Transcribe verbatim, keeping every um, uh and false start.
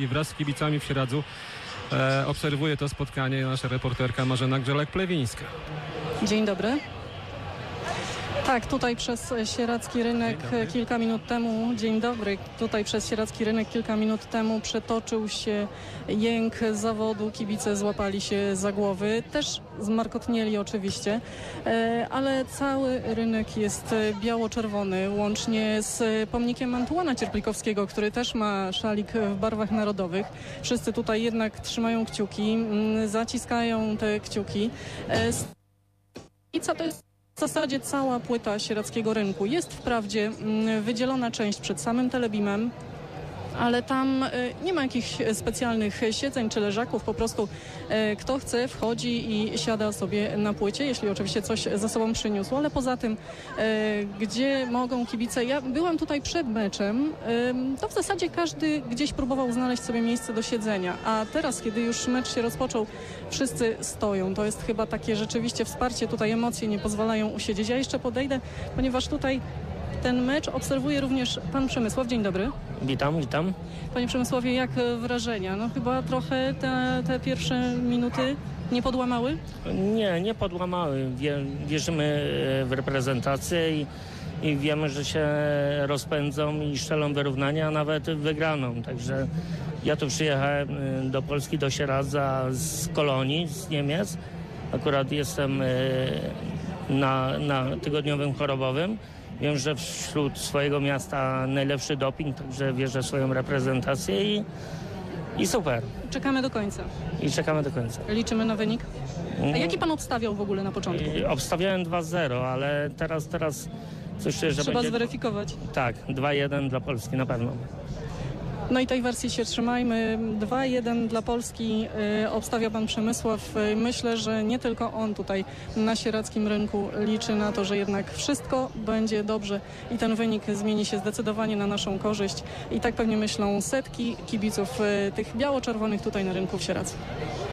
i wraz z kibicami w Sieradzu e, obserwuje to spotkanie nasza reporterka Marzena Grzelek-Plewińska. Dzień dobry. Tak, tutaj przez Sieradzki Rynek kilka minut temu, dzień dobry, tutaj przez Sieradzki Rynek kilka minut temu przetoczył się jęk zawodu, kibice złapali się za głowy, też zmarkotnieli oczywiście, ale cały rynek jest biało-czerwony, łącznie z pomnikiem Antuana Cierplikowskiego, który też ma szalik w barwach narodowych. Wszyscy tutaj jednak trzymają kciuki, zaciskają te kciuki. I co to jest? W zasadzie cała płyta Sieradzkiego Rynku. Jest wprawdzie wydzielona część przed samym Telebimem, ale tam nie ma jakichś specjalnych siedzeń czy leżaków, po prostu kto chce wchodzi i siada sobie na płycie, jeśli oczywiście coś ze sobą przyniósł, ale poza tym gdzie mogą kibice, ja byłam tutaj przed meczem, to w zasadzie każdy gdzieś próbował znaleźć sobie miejsce do siedzenia, a teraz kiedy już mecz się rozpoczął, wszyscy stoją, to jest chyba takie rzeczywiście wsparcie, tutaj emocje nie pozwalają usiedzieć. Ja jeszcze podejdę, ponieważ tutaj ten mecz obserwuje również pan Przemysław. Dzień dobry. Witam, witam. Panie Przemysławie, jak wrażenia? No chyba trochę te, te pierwsze minuty nie podłamały? Nie, nie podłamały. Wie, wierzymy w reprezentację i, i wiemy, że się rozpędzą i strzelą wyrównania, a nawet wygraną. Także ja tu przyjechałem do Polski, do Sieradza z Kolonii, z Niemiec. Akurat jestem na, na tygodniowym chorobowym. Wiem, że wśród swojego miasta najlepszy doping, także wierzę w swoją reprezentację i, i super. Czekamy do końca. I czekamy do końca. Liczymy na wynik. A jaki pan obstawiał w ogóle na początku? Obstawiałem dwa zero, ale teraz, teraz coś czuję, że Trzeba będzie... zweryfikować. Tak, dwa jeden dla Polski na pewno. No i tej wersji się trzymajmy. dwa jeden dla Polski y, obstawia pan Przemysław. Y, myślę, że nie tylko on tutaj na Sieradzkim Rynku liczy na to, że jednak wszystko będzie dobrze i ten wynik zmieni się zdecydowanie na naszą korzyść. I tak pewnie myślą setki kibiców y, tych biało-czerwonych tutaj na rynku w Sieradzu.